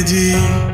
piedi.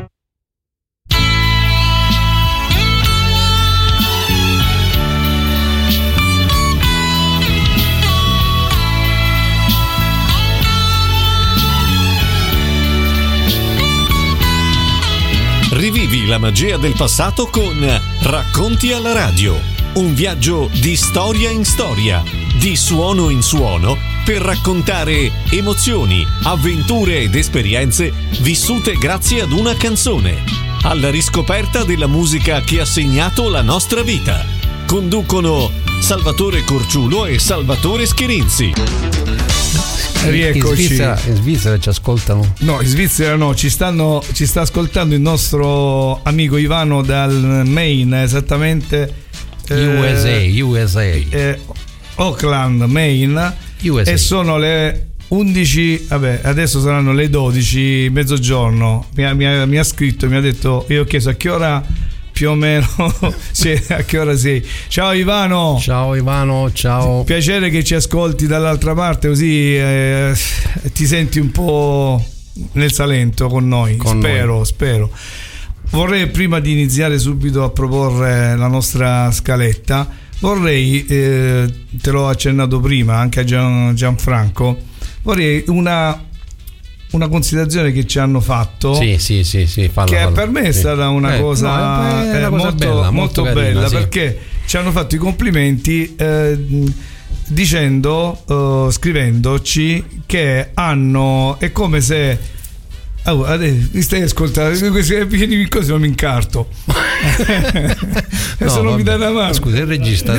Rivivi la magia del passato con Racconti alla radio. Un viaggio di storia in storia, di suono in suono, per raccontare emozioni, avventure ed esperienze vissute grazie ad una canzone. Alla riscoperta della musica che ha segnato la nostra vita. Conducono Salvatore Corciulo e Salvatore Schirinzi. Rieccoci. In Svizzera ci ascoltano? No, in Svizzera no, ci sta ascoltando il nostro amico Ivano dal Maine, esattamente USA. Auckland, Maine, USA. E sono le 11, vabbè, adesso saranno le 12, mezzogiorno. Mi ha scritto, mi ha detto, io ho chiesto a che ora più o meno a che ora sei. Ciao Ivano, ciao. Piacere che ci ascolti dall'altra parte, così ti senti un po' nel Salento con noi. Spero. Vorrei, prima di iniziare subito a proporre la nostra scaletta, vorrei, te l'ho accennato prima anche a Gianfranco, vorrei una considerazione che ci hanno fatto, sì, falla. Per me è stata una cosa, molto bella, sì. Perché ci hanno fatto i complimenti dicendo, scrivendoci che hanno, è come se mi stai ascoltando, così non mi incarto. Adesso non mi dai una mano. Scusa, il regista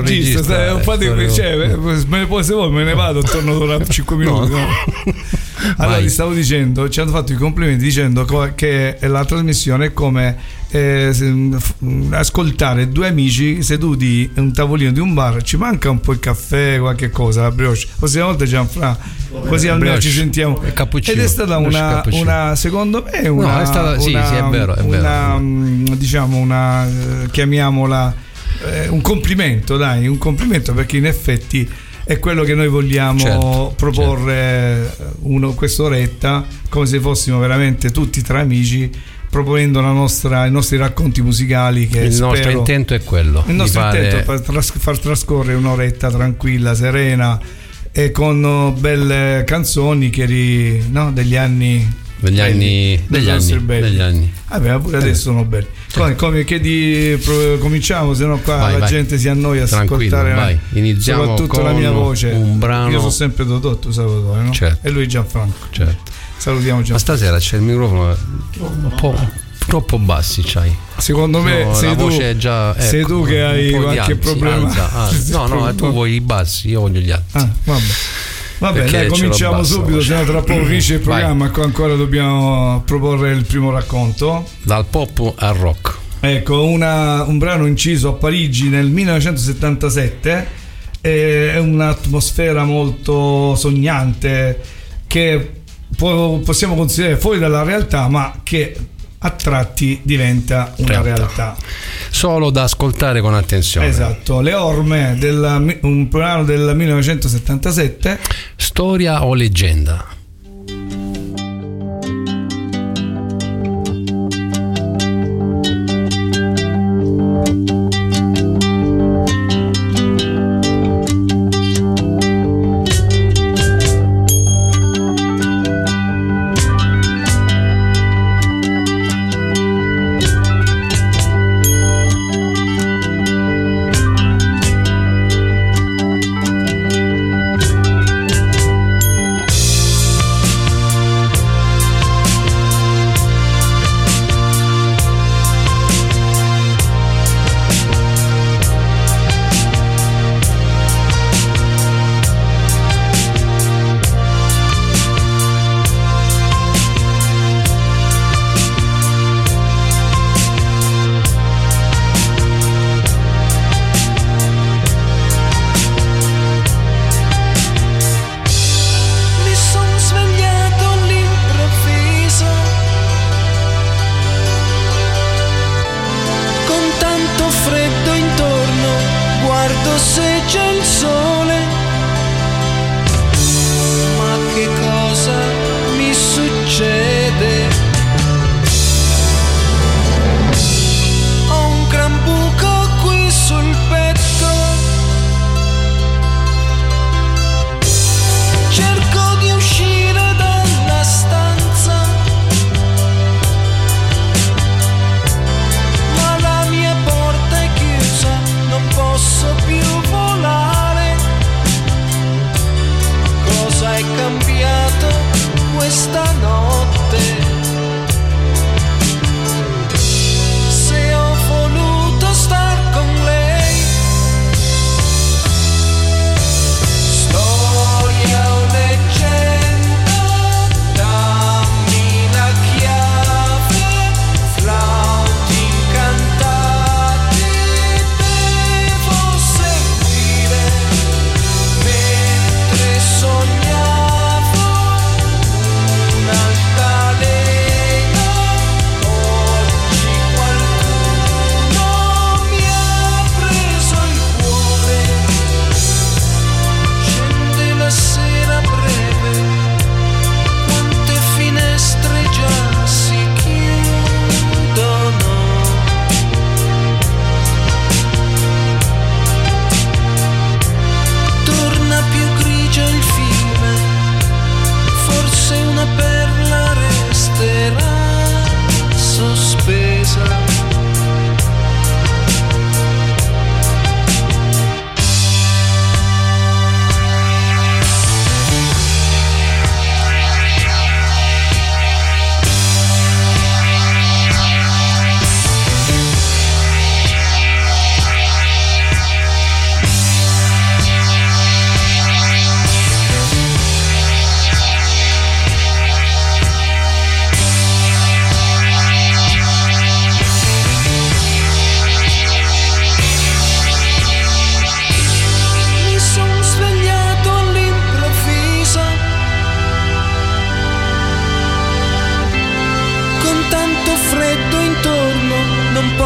se vuoi me ne vado, torno tra 5 minuti. No. Allora ti stavo dicendo, ci hanno fatto i complimenti dicendo che la trasmissione è come ascoltare due amici seduti in un tavolino di un bar. Ci manca un po' il caffè, qualche cosa, la brioche, prossima volta Gianfranco, così almeno ci sentiamo. Ed è stata una secondo me è vero. Diciamo chiamiamola un complimento, perché in effetti è quello che noi vogliamo proporre, quest'oretta, come se fossimo veramente tutti tra amici, proponendo i nostri racconti musicali. Che il nostro intento è quello. Il nostro intento è far trascorrere un'oretta tranquilla, serena e con belle canzoni degli anni. Degli anni. Vabbè, pure adesso sono belli. Come che cominciamo, se no qua la gente si annoia a ascoltare. Iniziamo soprattutto con la mia voce. Un brano. Io sono sempre Dotto Salvatore, no? Certo. E lui Gianfranco. Certo. Salutiamo Gianfranco. Ma stasera c'è il microfono un po' troppo bassi, c'hai. Secondo me sei tu che hai qualche problema. No, tu vuoi i bassi, io voglio gli alti. Vabbè, dai, cominciamo subito, se no tra poco finisce il programma. Ancora dobbiamo proporre il primo racconto. Dal pop al rock. Ecco, un brano inciso a Parigi nel 1977. È un'atmosfera molto sognante che possiamo considerare fuori dalla realtà, ma che a tratti diventa una realtà. Solo da ascoltare con attenzione. Esatto, Le Orme, un brano del 1977. Storia o leggenda?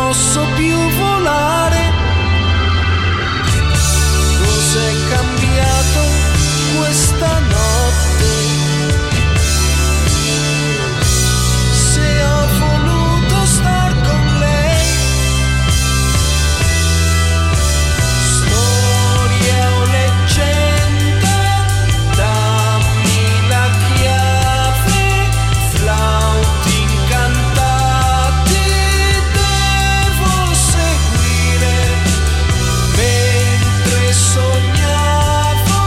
posso più volare. Cos'è cambiato questa notte? Se ho voluto star con lei. Storia o leggenda, dammi la chiave, flauti incantati devo seguire, mentre sognavo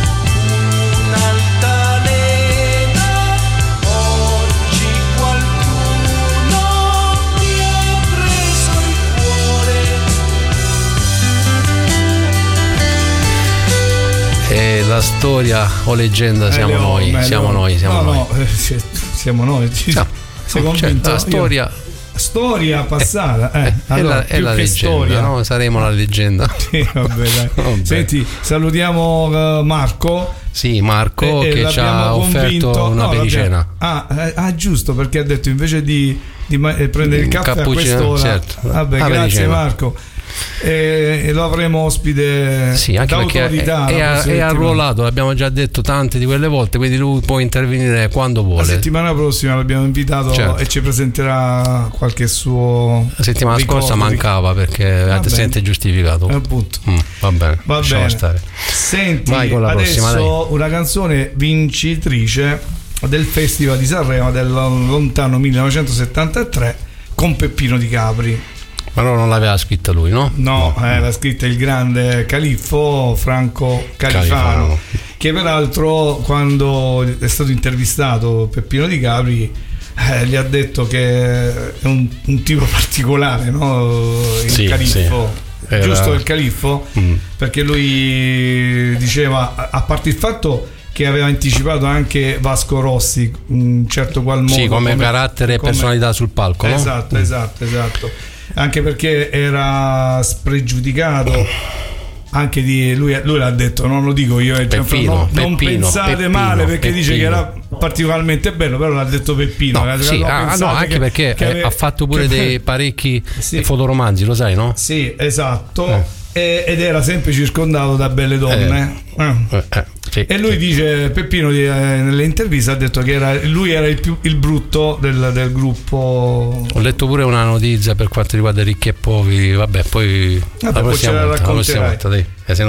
un'altalena, oggi qualcuno mi ha preso il cuore. E la storia o leggenda siamo noi, siamo noi. Siamo noi. Sei convinto? La storia passata, allora, è la leggenda, storia. no? Saremo la leggenda. Sì, vabbè, dai. Vabbè. Senti, salutiamo Marco. Sì, Marco che ci ha offerto una pericena. Giusto, perché ha detto invece di prendere il caffè a quest'ora. Certo. Vabbè, grazie Marco. E lo avremo ospite, sì, anche perché è arruolato, l'abbiamo già detto tante di quelle volte, quindi lui può intervenire quando vuole. La settimana prossima l'abbiamo invitato, certo, e ci presenterà qualche suo. La settimana scorsa mancava perché si sente giustificato. Appunto. Va bene. Stare. Senti, vai con la prossima, adesso dai. Una canzone vincitrice del Festival di Sanremo del lontano 1973 con Peppino Di Capri. Ma non l'aveva scritta lui, no? No, l'ha scritta il grande califfo Franco Califano, che peraltro quando è stato intervistato Peppino Di Capri gli ha detto che è un tipo particolare, no? Il califfo. Sì. Giusto, il califfo? Perché lui diceva, a parte il fatto che aveva anticipato anche Vasco Rossi in certo qual modo, sì, come carattere e personalità sul palco, no? Esatto. Anche perché era spregiudicato anche di lui l'ha detto, non lo dico io, non pensate male, perché dice che era particolarmente bello, però l'ha detto Peppino. Anche perché ha fatto pure dei parecchi fotoromanzi, lo sai, no? Sì, esatto. Ed era sempre circondato da belle donne. Sì, e lui dice, Peppino nelle interviste ha detto che lui era il brutto del gruppo. Ho letto pure una notizia per quanto riguarda ricchi e poveri, poi la prossima volta dai.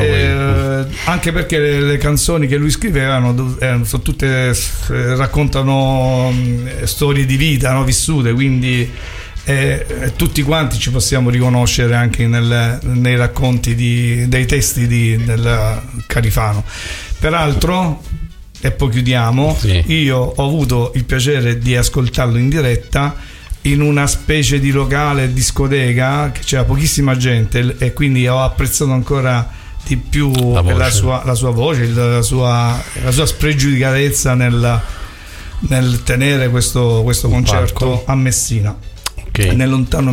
Anche perché le canzoni che lui scriveva sono tutte, raccontano storie di vita, no? Vissute, quindi tutti quanti ci possiamo riconoscere anche nei racconti dei testi del Califano. Peraltro, e poi chiudiamo, io ho avuto il piacere di ascoltarlo in diretta in una specie di locale discoteca che c'era pochissima gente, e quindi ho apprezzato ancora di più la sua voce, la sua spregiudicatezza nel tenere questo concerto a Messina. Nel lontano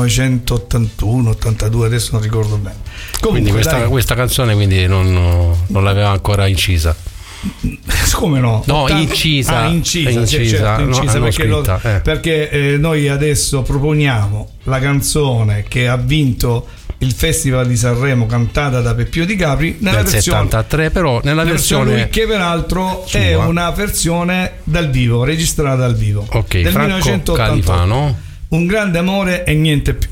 1981-82, adesso non ricordo bene. Comunque, quindi questa canzone quindi non l'aveva ancora incisa. Come no? No, incisa, perché noi adesso proponiamo la canzone che ha vinto il Festival di Sanremo, cantata da Peppino Di Capri nella versione 73, però nella versione che peraltro sua. È una versione dal vivo, registrata dal vivo, del Franco 1988. Califano. Un grande amore e niente più.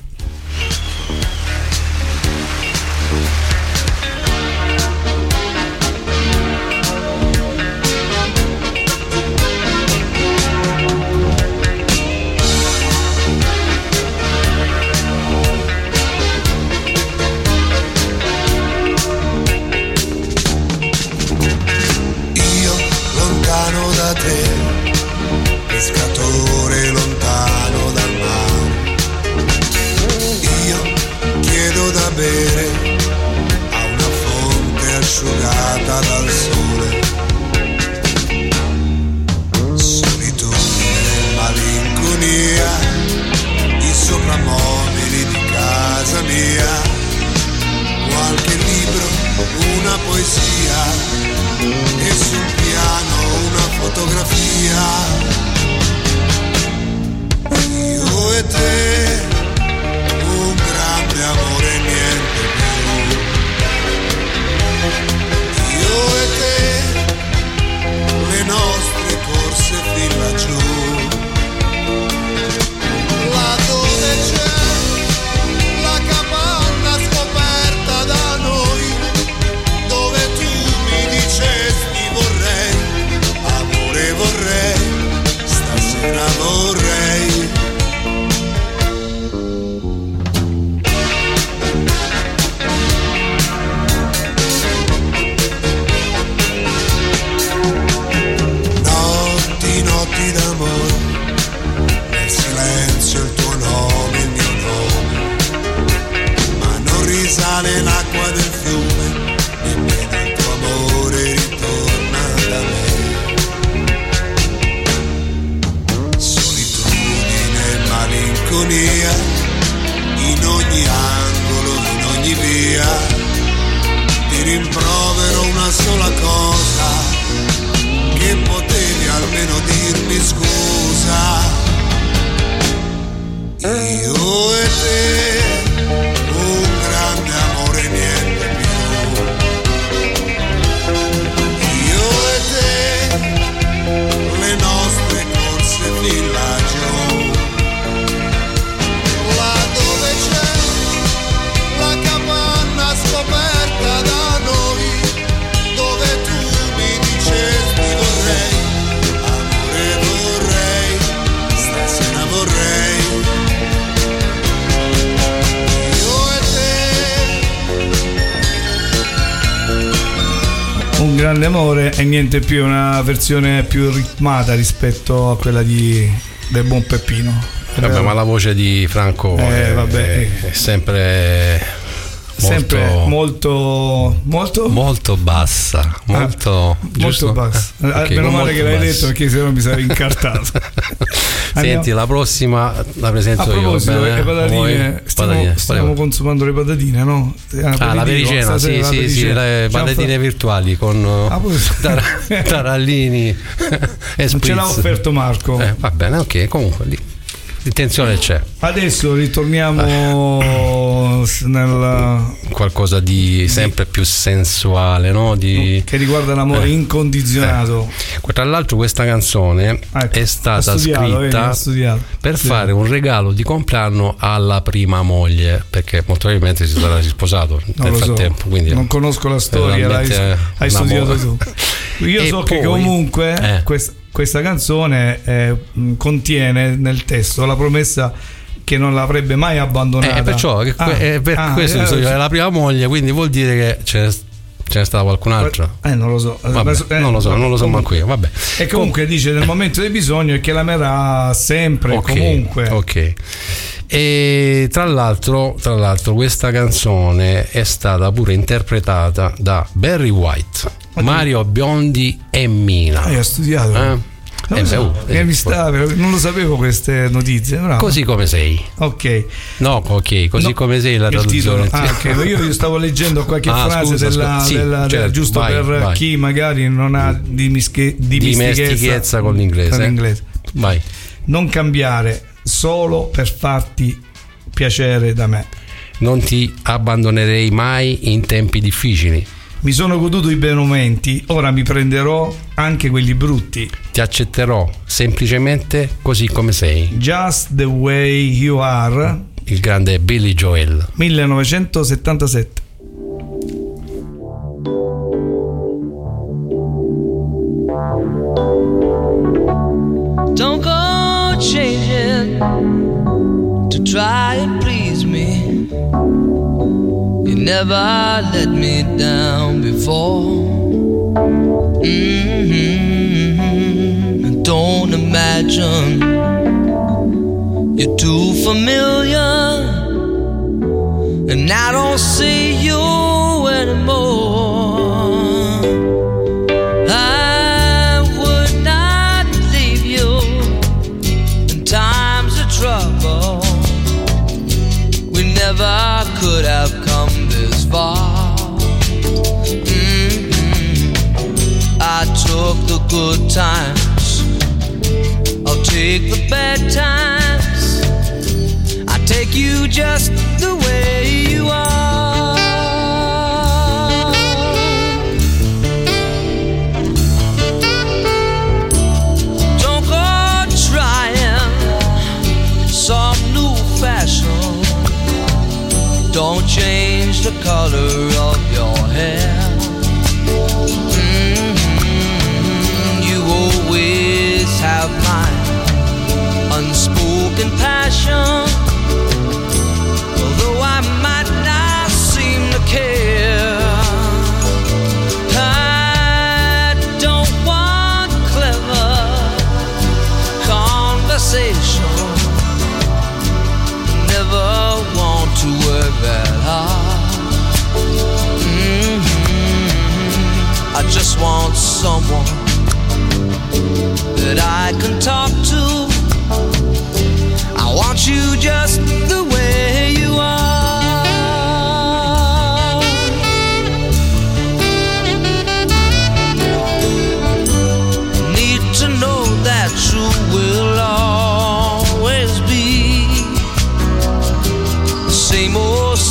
Io lontano da te, pescatore lontano dal mare, io chiedo da bere a una fonte asciugata dal sole, solitudine, malinconia, i soprammobili di casa mia, qualche libro, una poesia e sul piano una fotografia. Io e te, malinconia, in ogni angolo, in ogni via, ti rimprovero una sola cosa, che potevi almeno dirmi scusa. Io e te, un grande amore, niente più. Io e te, le nostre corse villaggio, là dove c'è la capanna scoperta da noi, dove tu mi dicesti vorrei, amore vorrei, stasera vorrei. Un grande amore e niente più, una versione più ritmata rispetto a quella del buon Peppino. Vabbè, ma la voce di Franco è sempre molto bassa, molto bassa. Okay, meno male che l'hai detto, perché sennò mi sarei incartato. Senti, la prossima la presento io. Le patatine, stiamo consumando le patatine, no? La pericena, sì, le patatine virtuali con tarallini e non ce l'ha offerto Marco. Va bene, ok, comunque lì l'intenzione c'è. Adesso ritorniamo nel qualcosa di sempre più sensuale, no? Che riguarda l'amore incondizionato. Tra l'altro questa canzone è stata scritta per fare un regalo di compleanno alla prima moglie, perché molto probabilmente si sarà risposato nel frattempo. Quindi non conosco la storia, hai studiato tu. Io so che comunque questa canzone contiene nel testo la promessa che non l'avrebbe mai abbandonata. Perciò per questo è la prima moglie, quindi vuol dire che c'è stata qualcun altro. Non lo so. Non lo so manco io. Vabbè. E comunque dice nel momento del bisogno e che l'amerà sempre, comunque. Ok. E tra l'altro questa canzone è stata pure interpretata da Barry White, Mario Biondi e Mina. Hai studiato? Non lo sapevo queste notizie. Bravo. Così come sei. Ok. Come sei la traduzione. Io stavo leggendo qualche frase certo, giusto vai. Chi magari non ha dimestichezza con l'inglese. Vai. Non cambiare solo per farti piacere da me. Non ti abbandonerei mai in tempi difficili. Mi sono goduto i bei momenti, ora mi prenderò anche quelli brutti. Ti accetterò semplicemente così come sei. Just the way you are. Il grande Billy Joel. 1977. Don't go changing to try and please me. You never let me down before. Don't imagine you're too familiar, and I don't see you anymore. I would not leave you in times of trouble. We never could have come this far. I took the good times, I'll take the bad times. I take you just the way you are. Don't go trying some new fashion. Don't change the color of your hair. You always have my unspoken passion. Although I might not seem to care, I don't want clever conversation. Never want to work that hard. I just want someone that I can talk to. I want you just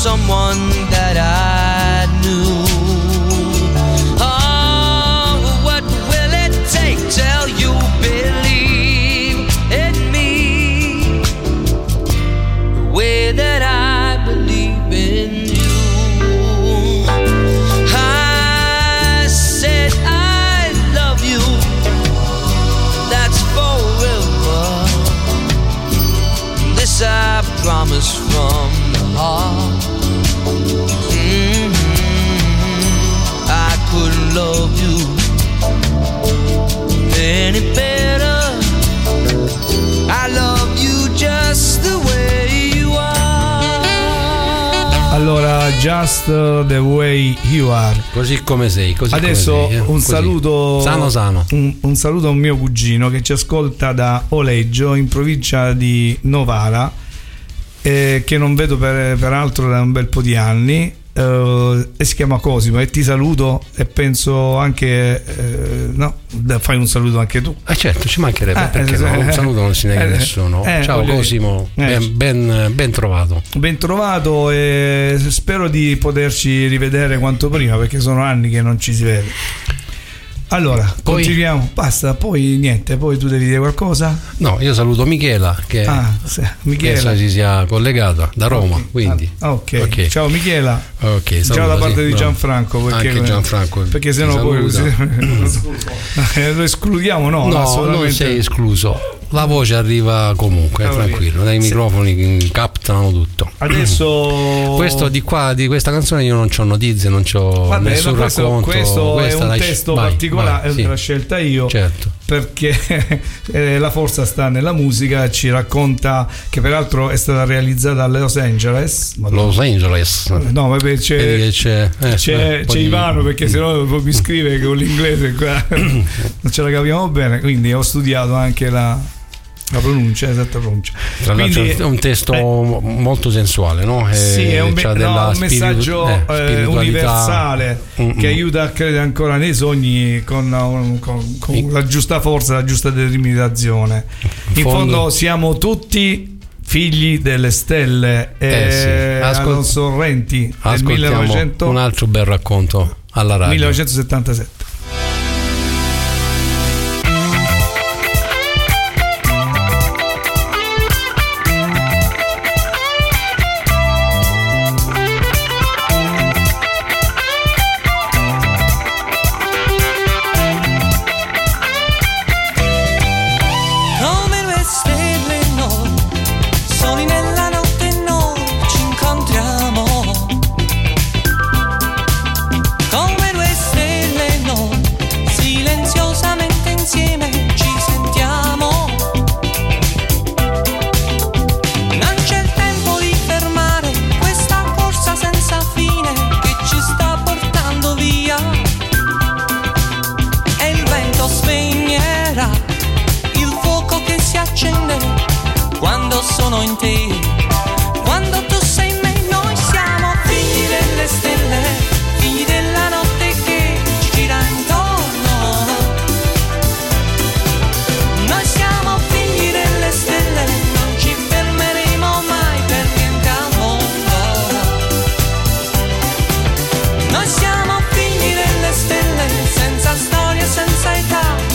someone that I knew. Oh, what will it take till you believe in me the way that I believe in you? I said I love you, that's forever. This I promise from the heart. I couldn't love you any better. I love you just the way you are. Allora, Just the Way You Are. Così come sei, così adesso come sei, un così. saluto Sano. Un saluto a un mio cugino che ci ascolta da Oleggio, in provincia di Novara, che non vedo peraltro da un bel po' di anni, e si chiama Cosimo, e ti saluto e penso anche fai un saluto anche tu. Certo, ci mancherebbe, perché no? Un saluto non si nega a nessuno. Ciao Cosimo, ben trovato. Ben trovato, e spero di poterci rivedere quanto prima, perché sono anni che non ci si vede. Allora, poi, continuiamo, basta, poi niente, poi tu devi dire qualcosa? No, io saluto Michela che penso si sia collegata da Roma, quindi. Ok. Ciao Michela. Ok, ciao da parte di Gianfranco, perché anche Gianfranco. Perché sennò poi lo escludiamo, no, non sei escluso. La voce arriva comunque, tranquillo, dai microfoni captano tutto. Adesso questo di questa canzone io non c'ho notizie, non c'ho nessun racconto. Questo è un testo particolare, l'ho scelta io, certo, perché la forza sta nella musica. Ci racconta che peraltro è stata realizzata a Los Angeles. No, vabbè, c'è Ivano, perché sennò poi mi scrive che con l'inglese qua non ce la capiamo bene, quindi ho studiato anche la pronuncia, esatta pronuncia. Tra l'altro è un testo molto sensuale, no? Sì, è un messaggio universale che aiuta a credere ancora nei sogni con la giusta forza, la giusta determinazione. In fondo siamo tutti figli delle stelle. Alonso Sorrenti del 1900, un altro bel racconto alla radio, 1977.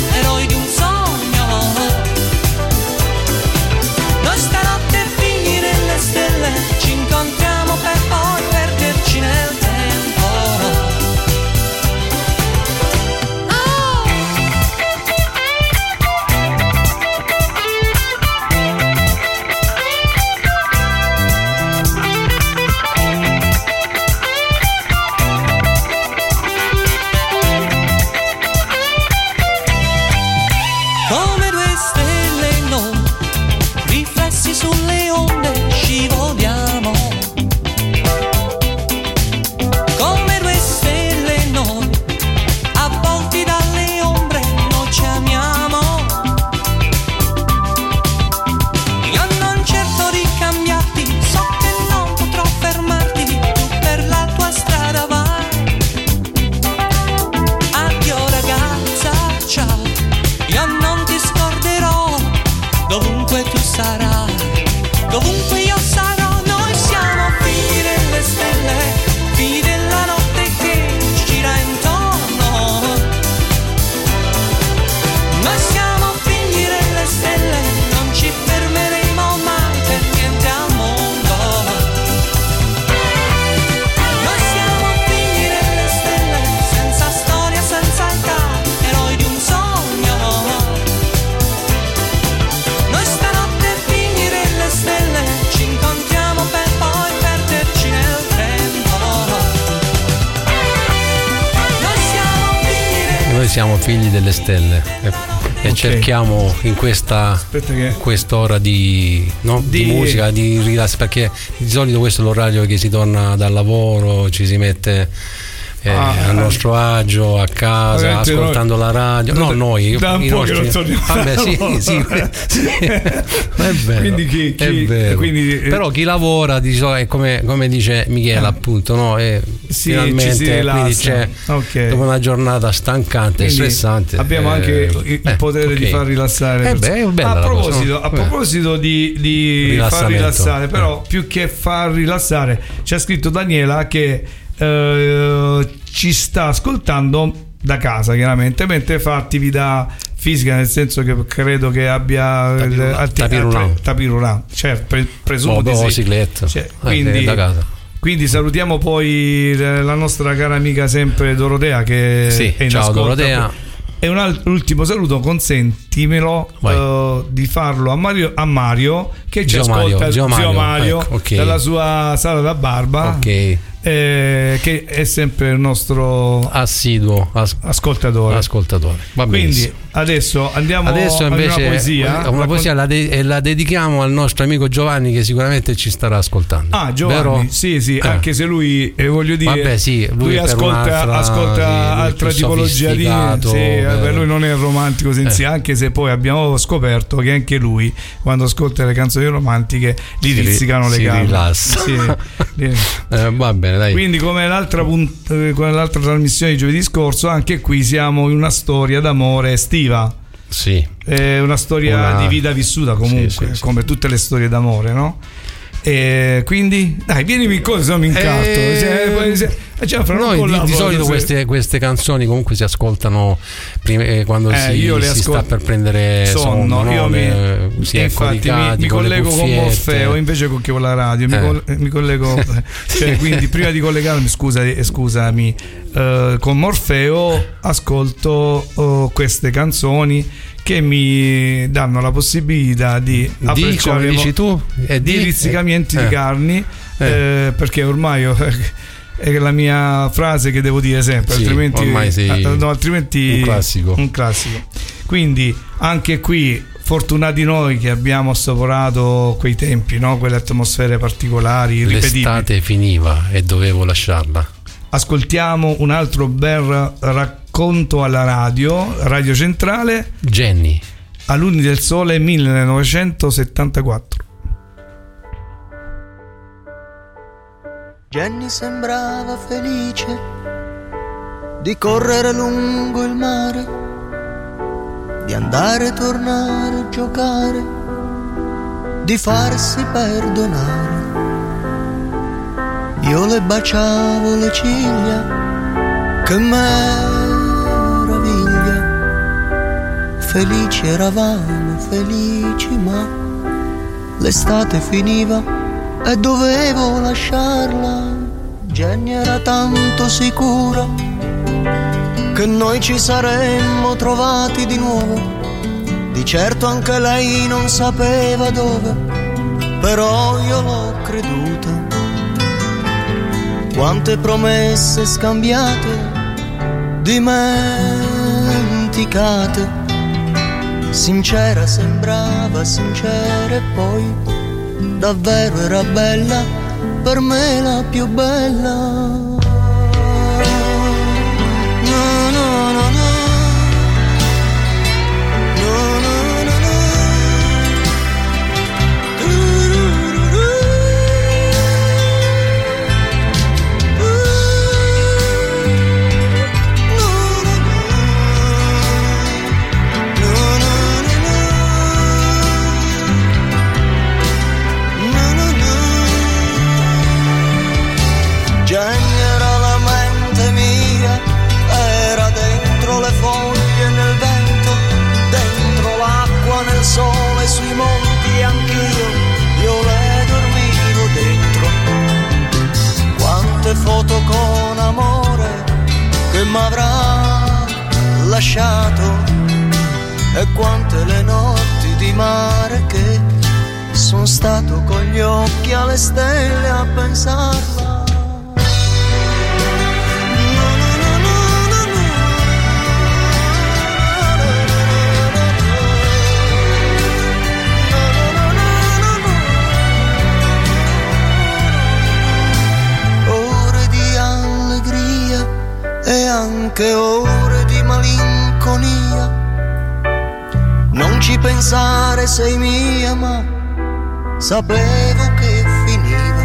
Stanotte finire noi siamo figli delle stelle e cerchiamo in quest'ora di musica, di rilasso, perché di solito questo è l'orario che si torna dal lavoro, ci si mette al nostro agio a casa, ascoltando la radio. No, noi da un po' che non torniamo. Vabbè, sì. È vero. Quindi, però chi lavora di solito, come dice Michele, appunto, no? Finalmente quindi c'è dopo una giornata stancante e stressante. Abbiamo anche il potere di far rilassare. A proposito di far rilassare, però più che far rilassare, c'è scritto Daniela che ci sta ascoltando da casa, chiaramente, mentre fa attività fisica, nel senso che credo che abbia tapirulan, presumo di bicicletta, da casa. Quindi salutiamo poi la nostra cara amica sempre Dorotea, che è in ascolto. Dorotea. E un ultimo saluto, consentimelo di farlo a Mario che ci ascolta, zio Mario dalla sua sala da barba, che è sempre il nostro assiduo ascoltatore. Va quindi benissimo. adesso andiamo invece una poesia la dedichiamo al nostro amico Giovanni, che sicuramente ci starà ascoltando. Giovanni, vero? Sì, anche se lui voglio dire, lui ascolta altra tipologia di per lui non è romantico anche se poi abbiamo scoperto che anche lui, quando ascolta le canzoni romantiche, gli rizzicano le gambe, rilassa. Va bene, dai. Quindi come l'altra trasmissione di giovedì scorso, anche qui siamo in una storia d'amore estiva. Sì. È una storia di vita vissuta comunque, come tutte le storie d'amore, no? E quindi dai, vienimi in cosa, mi incarto. Noi di solito queste canzoni comunque si ascoltano prima, quando si sta per prendere sonno, no? Si è coricati, mi collego con Morfeo invece che con la radio, mi collego quindi prima di collegarmi, scusami, con Morfeo ascolto queste canzoni che mi danno la possibilità di apprezzare di rizzicamenti di carni, perché ormai è la mia frase che devo dire sempre, altrimenti un classico. Quindi anche qui fortunati noi che abbiamo assaporato quei tempi, no? Quelle atmosfere particolari, irripetibili. L'estate finiva e dovevo lasciarla. Ascoltiamo un altro bel racconto alla Radio Centrale, Jenny, a Luni del Sole 1974. Jenny sembrava felice di correre lungo il mare, di andare e tornare, giocare, di farsi perdonare. Io le baciavo le ciglia, che meraviglia. Felici eravamo, felici, ma l'estate finiva e dovevo lasciarla. Jenny era tanto sicura che noi ci saremmo trovati di nuovo. Di certo anche lei non sapeva dove, però io l'ho creduta. Quante promesse scambiate, dimenticate. Sincera sembrava sincera e poi davvero era bella, per me la più bella. Sole sui monti, anch'io le dormivo dentro. Quante foto con amore che m'avrà lasciato, e quante le notti di mare che son stato con gli occhi alle stelle a pensarla. che ore di malinconia. Non ci pensare, sei mia, ma sapevo che finiva.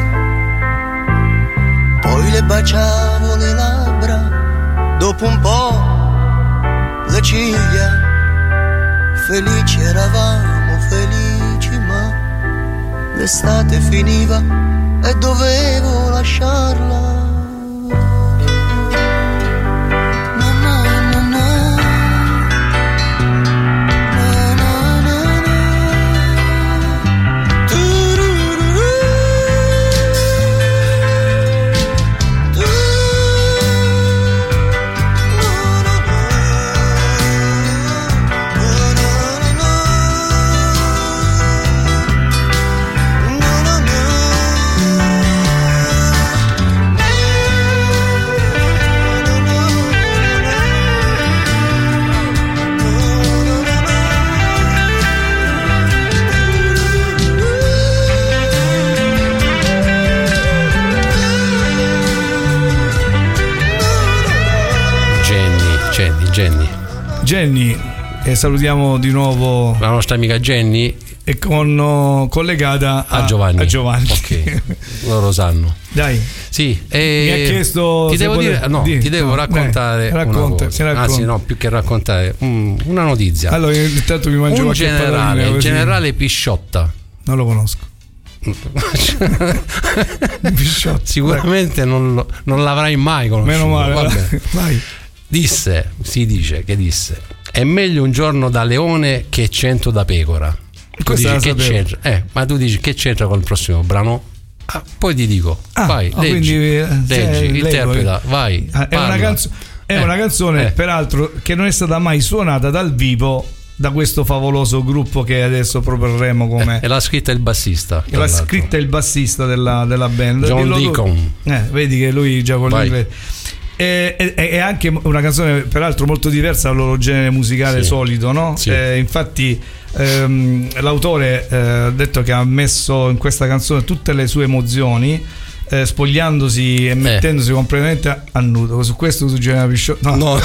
Poi le baciavo le labbra, dopo un po' le ciglia. Felici eravamo, felici, ma l'estate finiva e dovevo lasciarla. Jenny, e salutiamo di nuovo la nostra amica Jenny, e collegata a Giovanni. Ok, loro sanno. Dai. Sì, mi ha chiesto. Ti devo dire, ti devo raccontare una cosa. Anzi, no, più che raccontare, una notizia. Allora, intanto mi mangio un generale, il generale Pisciotta. Non lo conosco. Sicuramente non l'avrai mai conosciuto. Meno male. Vabbè. Vai. Si dice che disse: è meglio un giorno da leone che 100 da pecora. Tu dici che c'entra? Ma tu dici che c'entra col prossimo brano? Poi ti dico, vai, leggi, interpreta, vai. È una canzone peraltro che non è stata mai suonata dal vivo da questo favoloso gruppo che adesso proporremo come. E l'ha scritta il bassista. L'ha scritta il bassista della band, John Deacon. Vedi che lui già con l'inglese. È anche una canzone peraltro molto diversa dal loro genere musicale solito, no? Sì. Infatti l'autore ha detto che ha messo in questa canzone tutte le sue emozioni, spogliandosi e mettendosi completamente a nudo. Su questo tu no.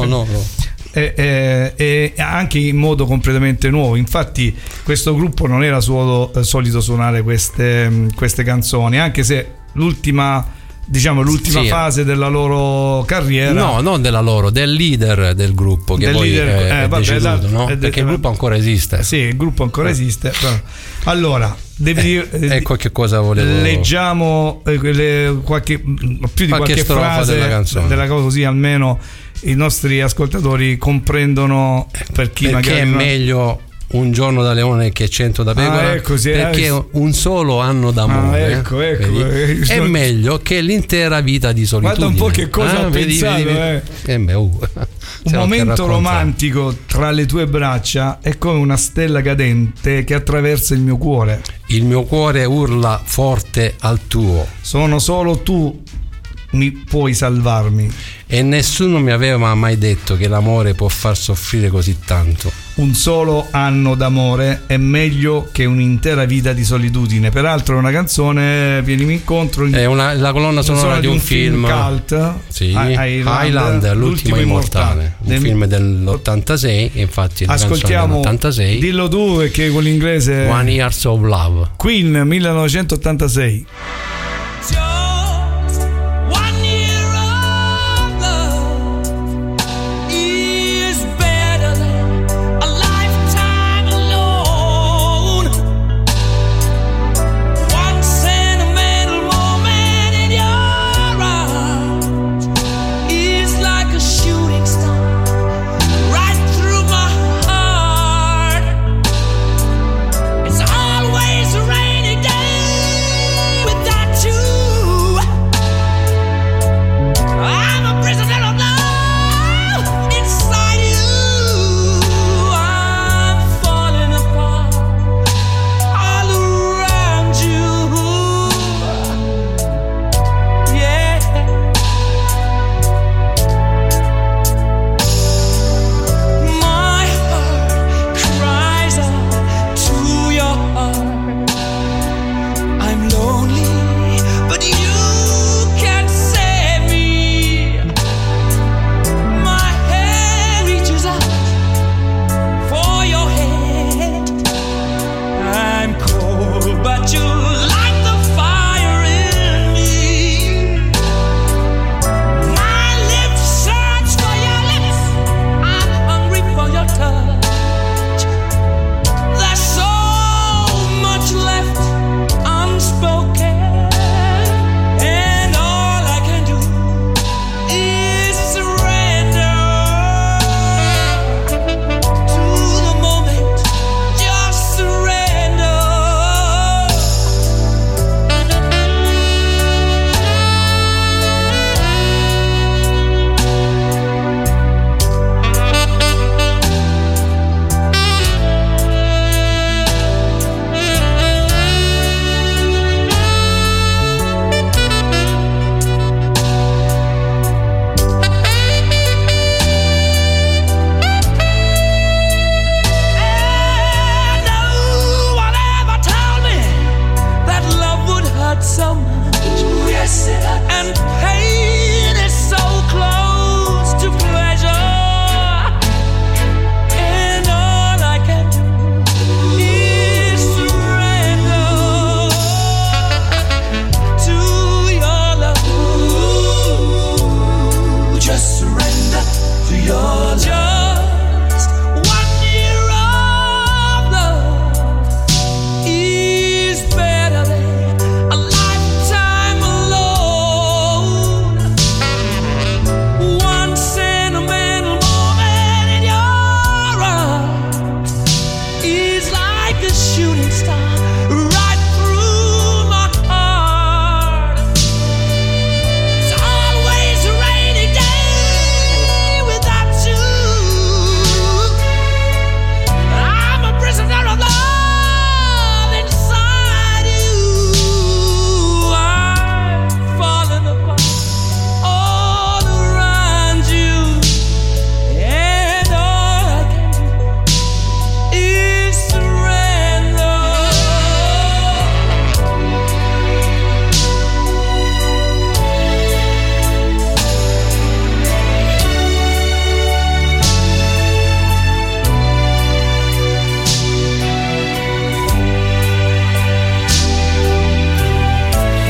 E anche in modo completamente nuovo. Infatti questo gruppo non era solito suonare queste canzoni, anche se l'ultima fase della loro carriera. No, non della loro, del leader del gruppo che poi è deceduto, no? Perché il gruppo ancora esiste. Sì, il gruppo ancora esiste. Allora, ecco che cosa volevo. Leggiamo qualche frase della canzone. Della cosa, così almeno i nostri ascoltatori comprendono perché è meglio un giorno da leone che 100 da pecora, perché un solo anno d'amore ecco. È meglio che l'intera vita di solitudine. Guarda un po' che cosa ho pensato. Un momento romantico tra le tue braccia è come una stella cadente che attraversa il mio cuore. Il mio cuore urla forte al tuo. Sono solo tu mi puoi salvarmi. E nessuno mi aveva mai detto che l'amore può far soffrire così tanto. Un solo anno d'amore è meglio che un'intera vita di solitudine. Peraltro è una canzone, vienimi incontro, è la colonna sonora di un film cult, Highlander, l'ultimo immortale, un film dell'86. Infatti ascoltiamo dell'86. Dillo tu, perché con l'inglese One Years of Love, Queen, 1986. Always a rainy day without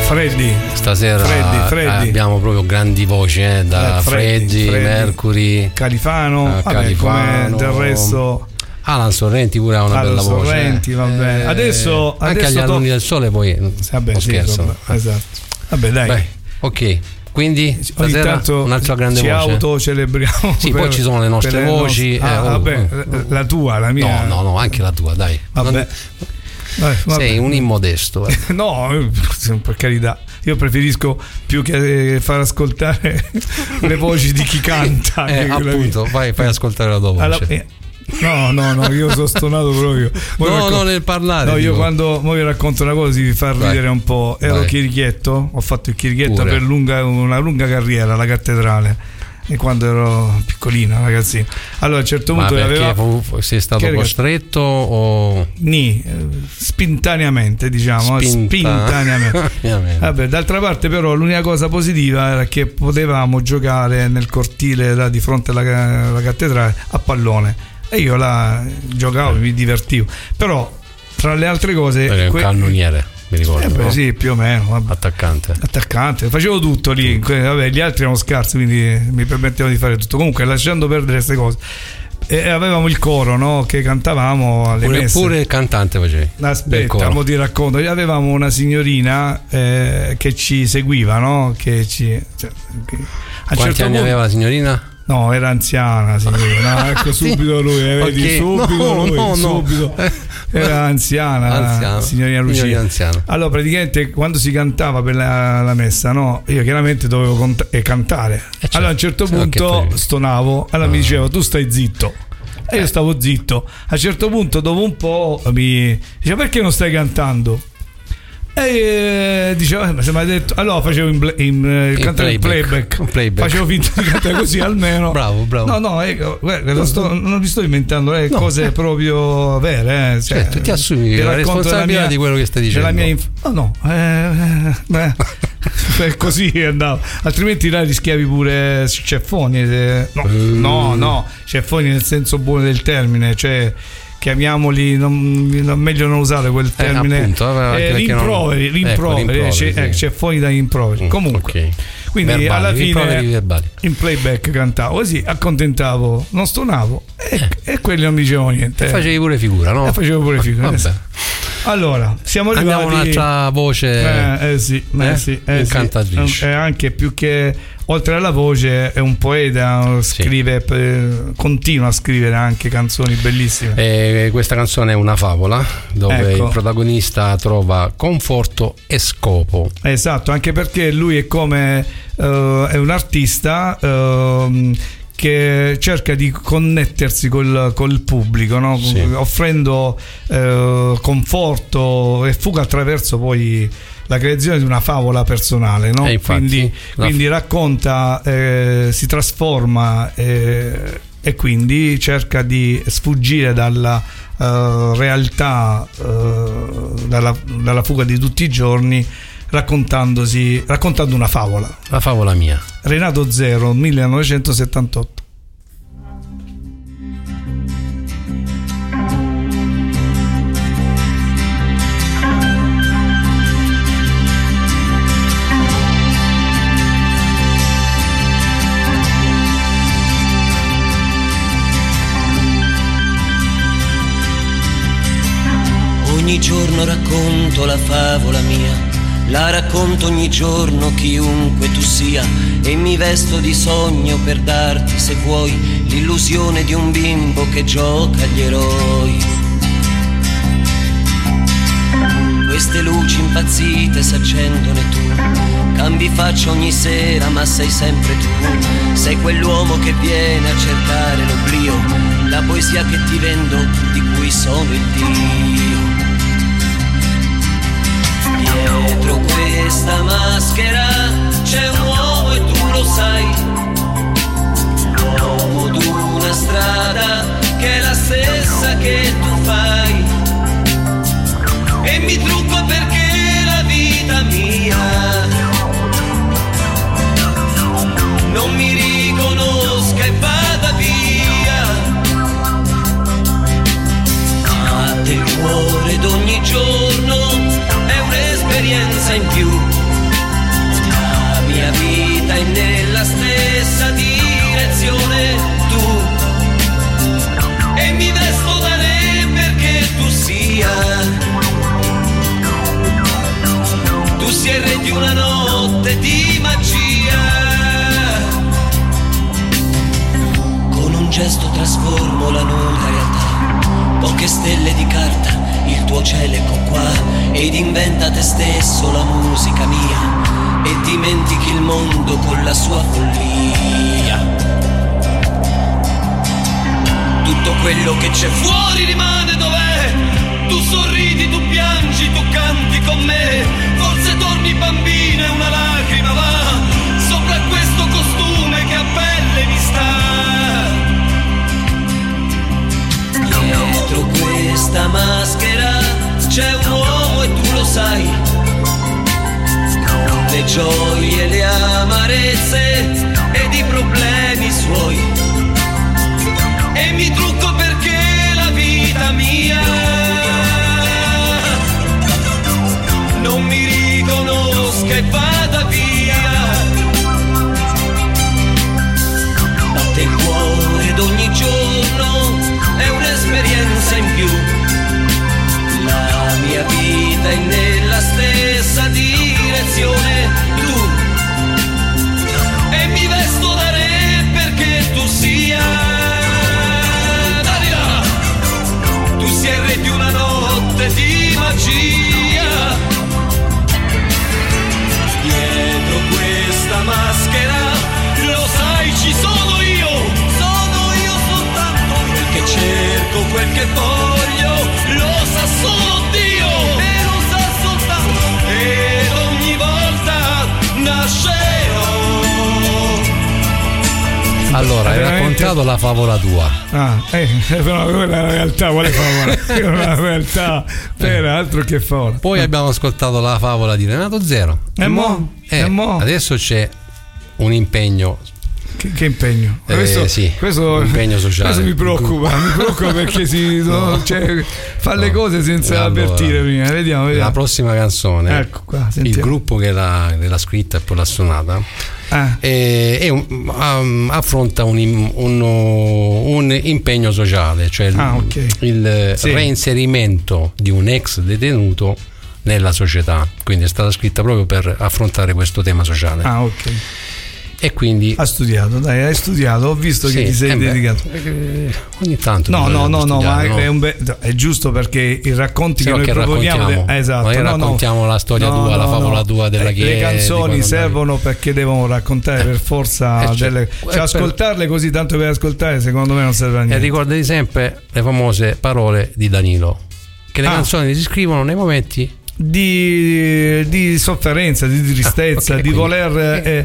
Freddy. Stasera Freddy. Abbiamo proprio grandi voci, da Freddy, Mercury, Califano, come del resto. Alan Sorrenti pure ha una bella voce. Sorrenti, vabbè. Adesso anche agli alunni del sole poi scherzo. Esatto. Vabbè, dai. Beh, ok. Quindi stasera un'altra grande voce. Ci autocelebriamo. Sì, poi ci sono le nostre voci. Vabbè, la tua, la mia. No, anche la tua, dai. Vabbè. Sei un immodesto. No, per carità. Io preferisco più che far ascoltare le voci di chi canta. Appunto, fai ascoltare la tua voce. No, io sono stonato proprio. No, nel parlare. No, io quando vi racconto una cosa vi fa ridere un po'. Ero chirichetto, ho fatto il chirichetto per una lunga carriera alla cattedrale. E quando ero piccolina, ragazzino. Allora a un certo punto sei stato costretto o spintaneamente, diciamo, spintaneamente. Vabbè, d'altra parte però l'unica cosa positiva era che potevamo giocare nel cortile là di fronte alla cattedrale a pallone e io là giocavo, mi divertivo. Però tra le altre cose eri un cannoniere. Mi ricordo, no? Sì, più o meno. Attaccante, facevo tutto lì. Vabbè, gli altri erano scarsi, quindi mi permettevano di fare tutto. Comunque, lasciando perdere queste cose, e avevamo il coro, no? Che cantavamo alle messe. Pure il cantante facevi. Aspetta, mo ti racconto. Avevamo una signorina che ci seguiva, no? Quanti anni aveva la signorina? No, era anziana, signorina. Ecco, subito lui, vedi, subito. Era anziana. Signorina Lucia. Anziana. Allora, praticamente quando si cantava per la messa, no? Io chiaramente dovevo cantare. Allora a un certo punto stonavo, allora mi diceva tu stai zitto. E io stavo zitto. A un certo punto, dopo un po', mi diceva perché non stai cantando? E diceva, ma se mi hai detto, allora facevo cantare il playback. Facevo finta di cantare così almeno. Bravo. No, guarda, non mi sto inventando cose proprio vere. Cioè, tu ti assumi la responsabilità di quello che stai dicendo. Così andavo, altrimenti là rischiavi pure ceffoni. No, ceffoni nel senso buono del termine, cioè chiamiamoli, meglio non usare quel termine, rimproveri, c'è fuori dai rimproveri. Comunque, quindi verbali, alla fine in playback cantavo così, accontentavo, non stonavo e quelli non mi dicevano niente. Facevi pure figura, no? Facevo pure figura. Allora, siamo arrivati. Abbiamo un'altra voce. Cantatrice. È anche più che oltre alla voce è un poeta, scrive, continua a scrivere anche canzoni bellissime. Questa canzone è una favola dove il protagonista trova conforto e scopo. Esatto, anche perché lui è come è un artista che cerca di connettersi col pubblico, no? Offrendo conforto e fuga attraverso poi la creazione di una favola personale, no? Quindi racconta, si trasforma e quindi cerca di sfuggire dalla realtà, dalla fuga di tutti i giorni, raccontando una favola. La favola mia. Renato Zero, 1978. Ogni giorno racconto la favola mia, la racconto ogni giorno chiunque tu sia, e mi vesto di sogno per darti, se vuoi, l'illusione di un bimbo che gioca agli eroi. Queste luci impazzite s'accendono e tu cambi faccia ogni sera, ma sei sempre tu. Sei quell'uomo che viene a cercare l'oblio, la poesia che ti vendo, di cui sono il Dio. Dietro questa maschera c'è un uomo e tu lo sai, l'uomo d'una strada che è la stessa che tu fai, e mi trucco perché la vita mia non mi riconosca e vada via. Batte il cuore d'ogni giorno, è un'esperienza in più, e nella stessa direzione tu, e mi vesto da re perché tu sia il re di una notte di magia. Con un gesto trasformo la nuda realtà, poche stelle di carta, il tuo cielo ecco qua, ed inventa te stesso la musica mia, e dimentichi il mondo con la sua follia. Tutto quello che c'è fuori rimane dov'è, tu sorridi, tu piangi, tu canti con me, forse torni bambina e una lacrima va sopra questo costume che a pelle mi sta. Dietro questa maschera c'è un uomo e tu lo sai, le gioie, le amarezze ed i problemi suoi, e mi trucco perché la vita mia non mi riconosca e vada via. Batte il cuore ed ogni giorno è un'esperienza in più, la mia vita è nella stessa direzione tu, e mi vesto da re perché tu sia, tu sei il re di una notte di magia. Dietro questa maschera, lo sai, ci sono io soltanto, quel che cerco, quel che voglio, lo sa solo Dio, e lo sa soltanto, ed ogni volta nascerò. Allora, hai raccontato la favola tua. Però quella è la realtà, quale favola? È una realtà vera, altro che favola. Poi abbiamo ascoltato la favola di Renato Zero. E mo? Adesso c'è un impegno. Che impegno? Questo impegno sociale. Questo mi preoccupa perché fa le cose senza avvertire prima. Vediamo. La prossima canzone, ecco qua, il gruppo che l'ha scritta e poi l'ha suonata, affronta un impegno sociale, cioè il reinserimento di un ex detenuto nella società, quindi è stata scritta proprio per affrontare questo tema sociale. E quindi hai studiato, ho visto che ti sei dedicato. Ogni tanto ma è giusto, perché i racconti che noi proponiamo raccontiamo la storia tua, la favola tua della chiesa. Le canzoni servono perché devono raccontare per forza ascoltarle così, tanto per ascoltare secondo me non serve a niente. E ricordati sempre le famose parole di Danilo, che le canzoni si scrivono nei momenti di sofferenza, di tristezza, di voler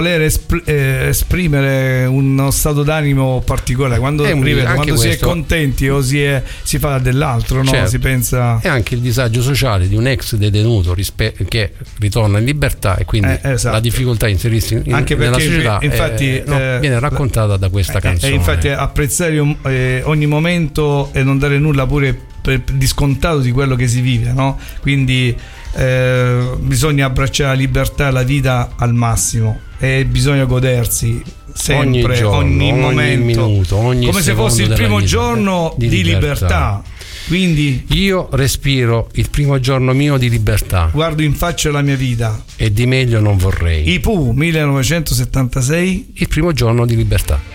esprimere uno stato d'animo particolare, quando si è contenti o si fa dell'altro, no? Si pensa. E anche il disagio sociale di un ex detenuto che ritorna in libertà, e quindi la difficoltà di inserirsi nella società viene raccontata da questa canzone. E infatti apprezzare ogni momento e non dare nulla pure di scontato di quello che si vive, no? Quindi bisogna abbracciare la libertà e la vita al massimo, e bisogna godersi sempre ogni momento, minuto, come se fosse il primo giorno di libertà. Quindi io respiro il primo giorno mio di libertà, guardo in faccia la mia vita, e di meglio non vorrei. I Pooh, 1976, il primo giorno di libertà.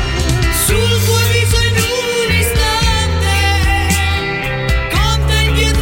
Sul tuo viso in un istante conta indietro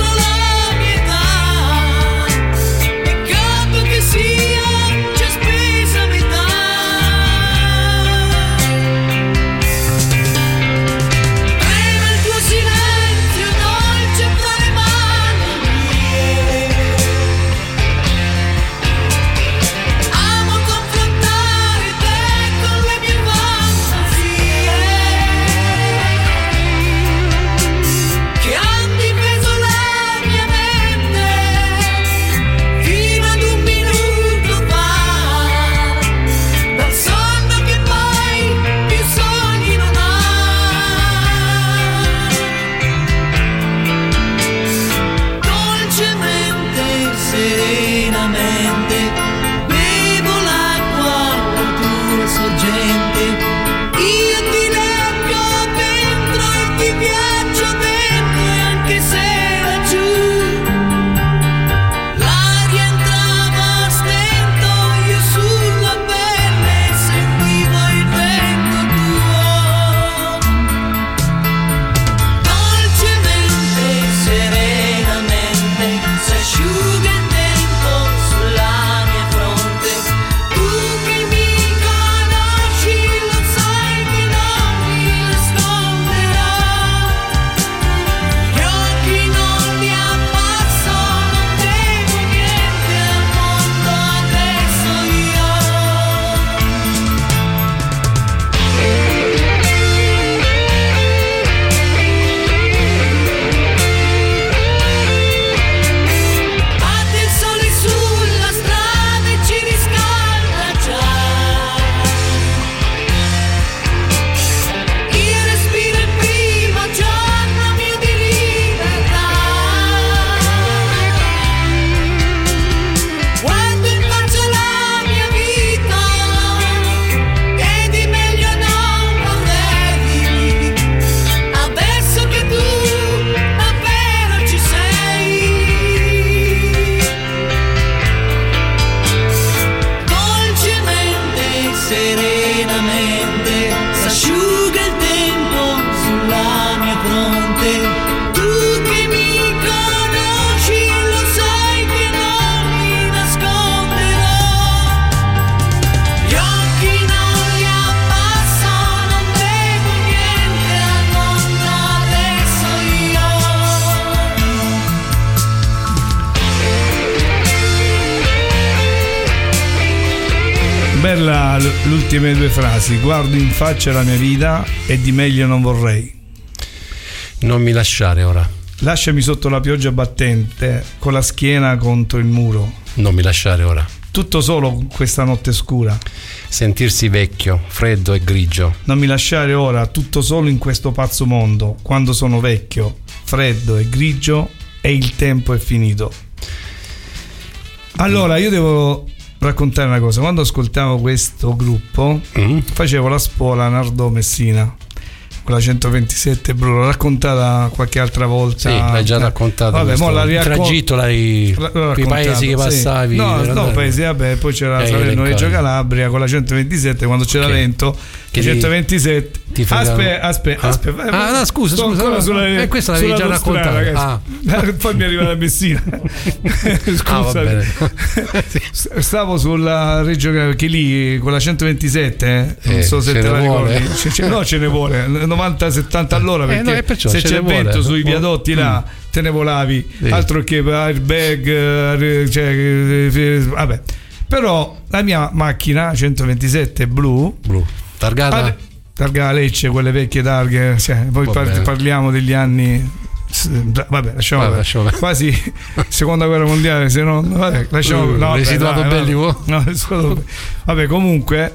bella le ultime due frasi. Guardo in faccia la mia vita e di meglio non vorrei. Non mi lasciare ora. Lasciami sotto la pioggia battente con la schiena contro il muro. Non mi lasciare ora. Tutto solo questa notte scura. Sentirsi vecchio, freddo e grigio. Non mi lasciare ora, tutto solo in questo pazzo mondo. Quando sono vecchio, freddo e grigio e il tempo è finito. Allora, io devo raccontare una cosa. Quando ascoltavo questo gruppo, facevo la spola Nardò Messina, quella 127 blu. L'ho raccontata qualche altra volta. Sì, l'hai già raccontata. Vabbè, mo il tragitto i paesi che passavi. Sì. No, paesi, vabbè, poi c'era Salerno-Reggio Calabria con la 127 quando c'era vento. Che 127. Aspetta. No, scusa. Questa l'avevi già raccontata. Poi mi arriva da Messina. Scusa. Stavo sulla Reggio Calabria, che lì con la 127, non so se te la ricordi. No, ce ne vuole 90-70 all'ora, perché se c'è vento sui viadotti là te ne volavi, altro che airbag, vabbè. Però la mia macchina 127 blu targata Lecce, quelle vecchie targhe, poi parliamo degli anni, vabbè, lasciamo quasi seconda guerra mondiale, se no lasciamo residuato bellico. Vabbè, comunque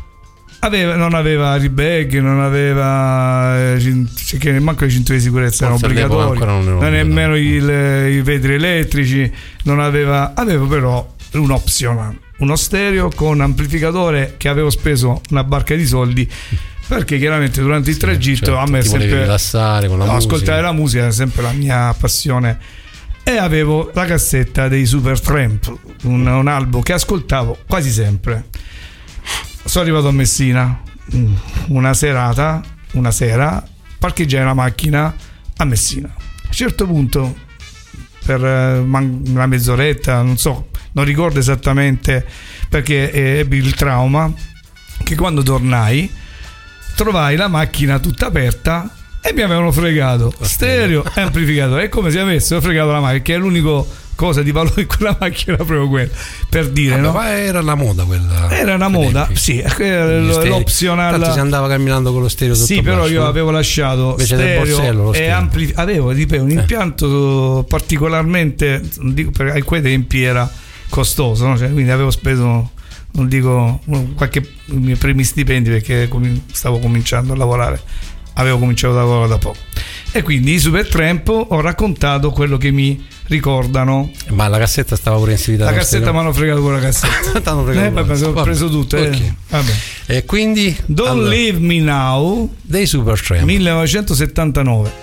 non aveva airbag, non aveva manco le cinture di sicurezza erano obbligatorie, non nemmeno i vetri elettrici, aveva però un optional, uno stereo con amplificatore che avevo speso una barca di soldi, perché chiaramente durante il tragitto a me sempre rilassare con la musica. Ascoltare la musica è sempre la mia passione, e avevo la cassetta dei Supertramp, un album che ascoltavo quasi sempre. Sono arrivato a Messina una sera, parcheggiai la macchina a Messina. A un certo punto, per una mezz'oretta, non ricordo esattamente, perché ebbi il trauma che quando tornai trovai la macchina tutta aperta e mi avevano fregato stereo e amplificatore. È come se avessero fregato la macchina, che è l'unico cosa di valore in quella macchina, proprio quella, per dire. Vabbè, no? Ma era la moda quella. Era una moda, sì, l'optional. Tanto si andava camminando con lo stereo sotto. Sì, però io avevo lasciato invece stereo e avevo un impianto particolarmente, non dico, perché a quei tempi era costoso, no? Quindi avevo speso, non dico, qualche i miei primi stipendi, perché stavo cominciando a lavorare. Avevo cominciato a lavorare da poco, e quindi i Supertramp ho raccontato quello che mi ricordano. Ma la cassetta stava pure inserita? La cassetta mi hanno fregato con la cassetta. Ho preso tutto. Okay. Vabbè. E quindi Don't Leave Me Now dei Supertramp, 1979.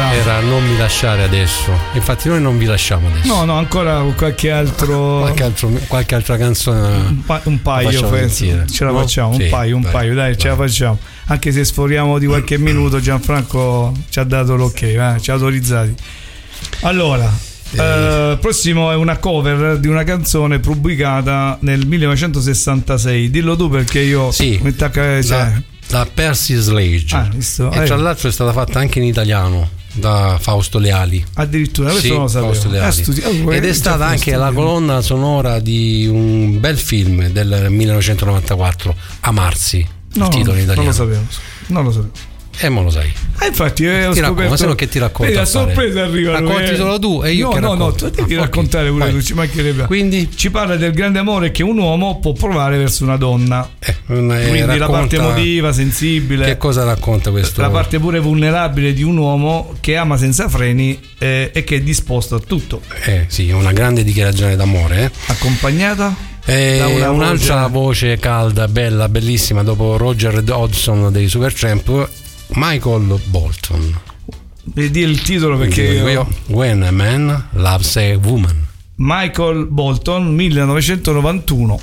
era Non mi lasciare adesso. Infatti noi non vi lasciamo adesso. No, ancora qualche altra canzone. Un paio ce la facciamo, sì, un paio, dai, ce la facciamo. Anche se sforiamo di qualche minuto, Gianfranco ci ha dato l'ok, ci ha autorizzati. Allora, prossimo è una cover di una canzone pubblicata nel 1966. Dillo tu, perché io mi attacca, da Percy Sledge, e tra l'altro è stata fatta anche in italiano da Fausto Leali. Addirittura, questo non lo sapevo. Fausto Leali. Ed è stata anche la colonna sonora di un bel film del 1994, Amarsi, il titolo in italiano. Non lo sapevo. E mo lo sai. Infatti ho scoperto. Se no che ti racconto? La sorpresa arriva. Racconti solo tu e io No, tu devi raccontare pure tu, ci mancherebbe. Quindi ci parla del grande amore che un uomo può provare verso una donna. Quindi la parte emotiva, sensibile. Che cosa racconta questo? La parte pure vulnerabile di un uomo che ama senza freni e che è disposto a tutto. Sì, una grande dichiarazione d'amore. Accompagnata da un'altra voce calda, bella, bellissima, dopo Roger Hodgson dei Supertramp, Michael Bolton. Vedi il titolo, perché When a Man Loves a Woman. Michael Bolton, 1991.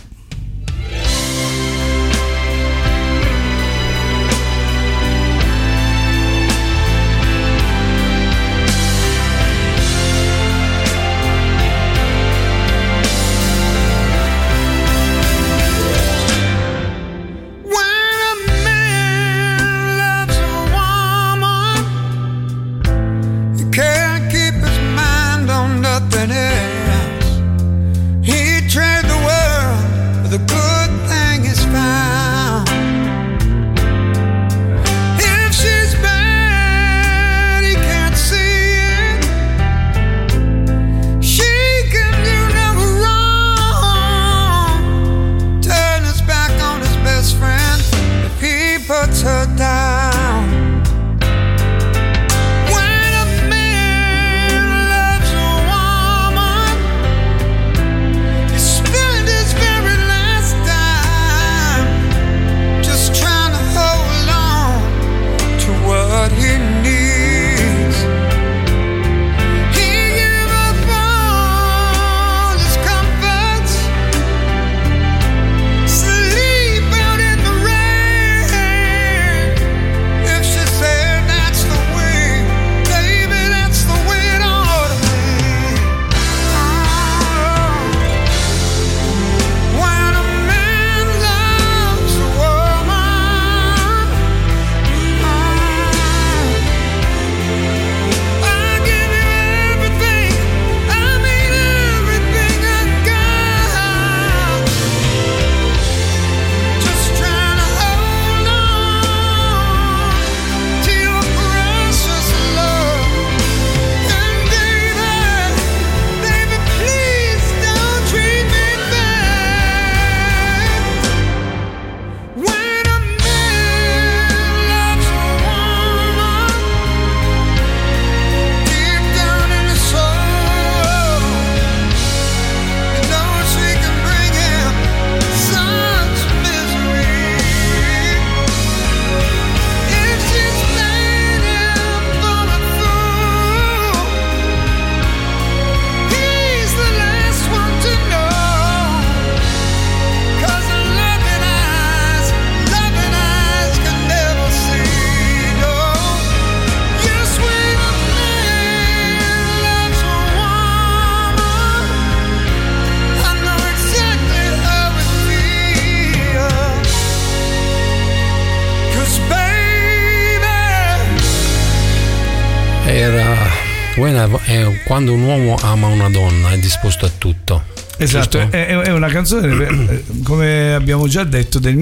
Quando un uomo ama una donna è disposto a tutto. Esatto, è una canzone, come abbiamo già detto, del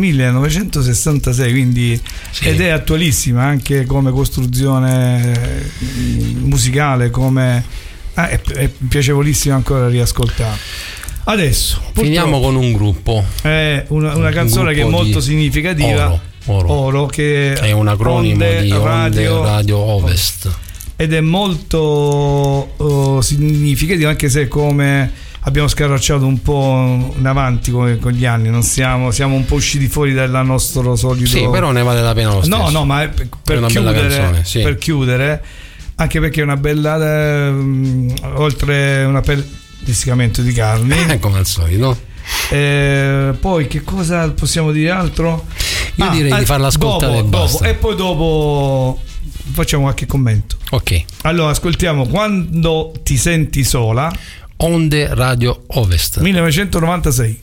1966, quindi ed è attualissima anche come costruzione musicale, come è piacevolissima ancora riascoltare. Adesso finiamo con un gruppo, è una canzone che è molto significativa, Oro, che è un acronimo di Onde Radio Ovest, ed è molto significativa, anche se come abbiamo scarrocciato un po' in avanti con gli anni, non siamo un po' usciti fuori dal nostro solito. Sì, però ne vale la pena lo stesso. No, ma per chiudere, canzone, sì. Per chiudere, anche perché è una bella oltre una distaccamento di carni come al solito. Poi che cosa possiamo dire altro? Io direi di farla ascoltare e basta. E poi dopo facciamo qualche commento. Ok, allora ascoltiamo Quando ti senti sola, Onde Radio Ovest, 1996.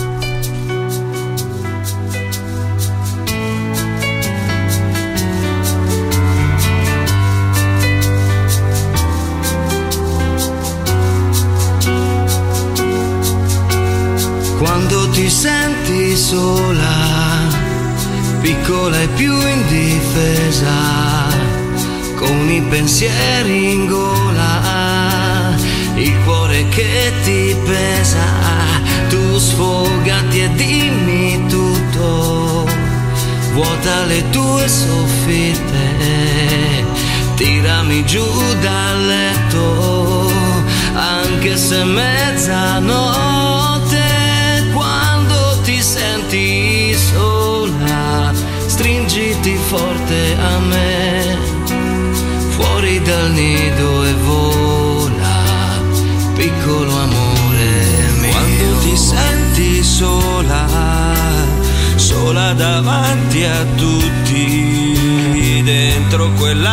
Quando ti senti sola, piccola e più indifesa, con i pensieri in gola, il cuore che ti pesa, tu sfogati e dimmi tutto, vuota le tue soffitte, tirami giù dal letto, anche se mezzanotte. Quando ti senti sola, stringiti forte a me, fuori dal nido e vola, piccolo amore mio. Quando ti senti sola, sola davanti a tutti, dentro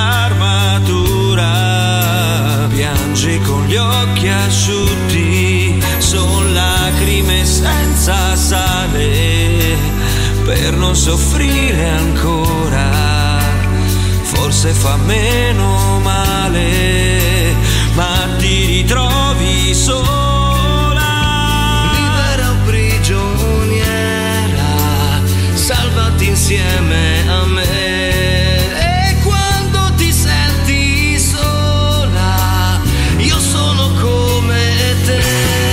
quell'armatura, piangi con gli occhi asciutti, son lacrime senza sale, per non soffrire ancora, forse fa meno male, ma ti ritrovi sola, libera o prigioniera, salvati insieme a me. E quando ti senti sola, io sono come te.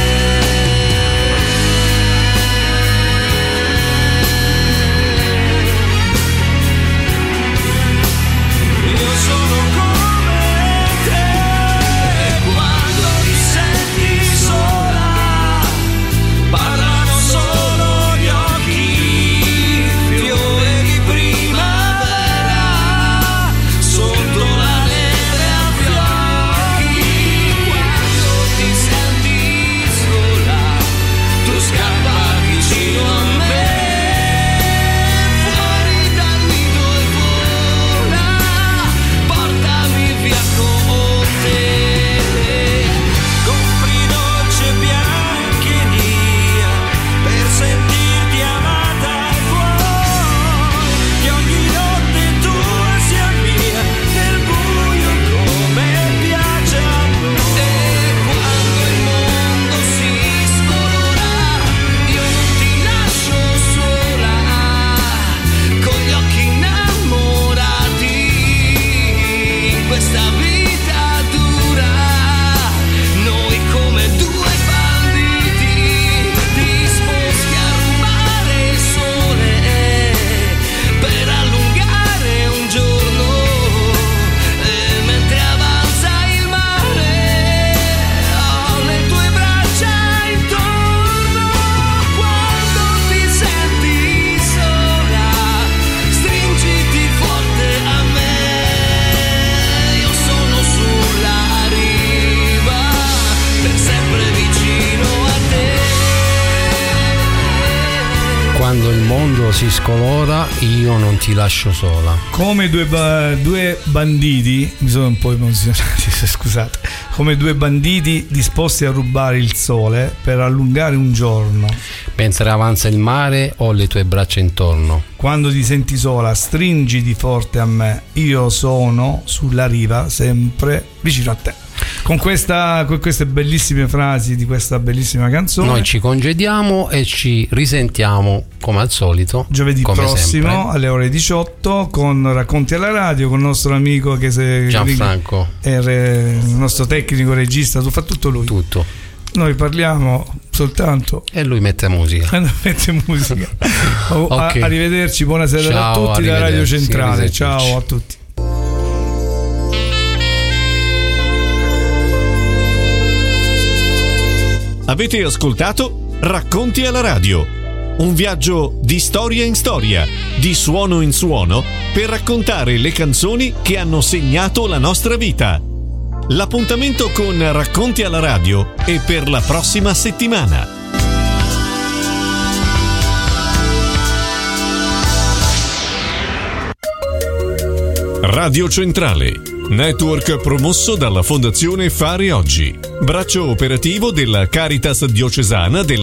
Si scolora, io non ti lascio sola. Come due banditi, mi sono un po' emozionati, scusate, come due banditi disposti a rubare il sole per allungare un giorno. Mentre avanza il mare ho le tue braccia intorno. Quando ti senti sola, stringiti forte a me, io sono sulla riva, sempre vicino a te. Con queste bellissime frasi di questa bellissima canzone noi ci congediamo e ci risentiamo come al solito giovedì prossimo sempre, alle ore 18 con Racconti alla radio, con il nostro amico Gianfranco, il nostro tecnico regista, fa tutto lui. Tutto. Noi parliamo soltanto e lui mette musica. Okay. Arrivederci, buonasera. Ciao, a tutti da Radio Centrale. Ciao a tutti. Avete ascoltato Racconti alla radio, un viaggio di storia in storia, di suono in suono per raccontare le canzoni che hanno segnato la nostra vita. L'appuntamento con Racconti alla radio è per la prossima settimana. Radio Centrale, network promosso dalla Fondazione Fare Oggi, braccio operativo della Caritas Diocesana del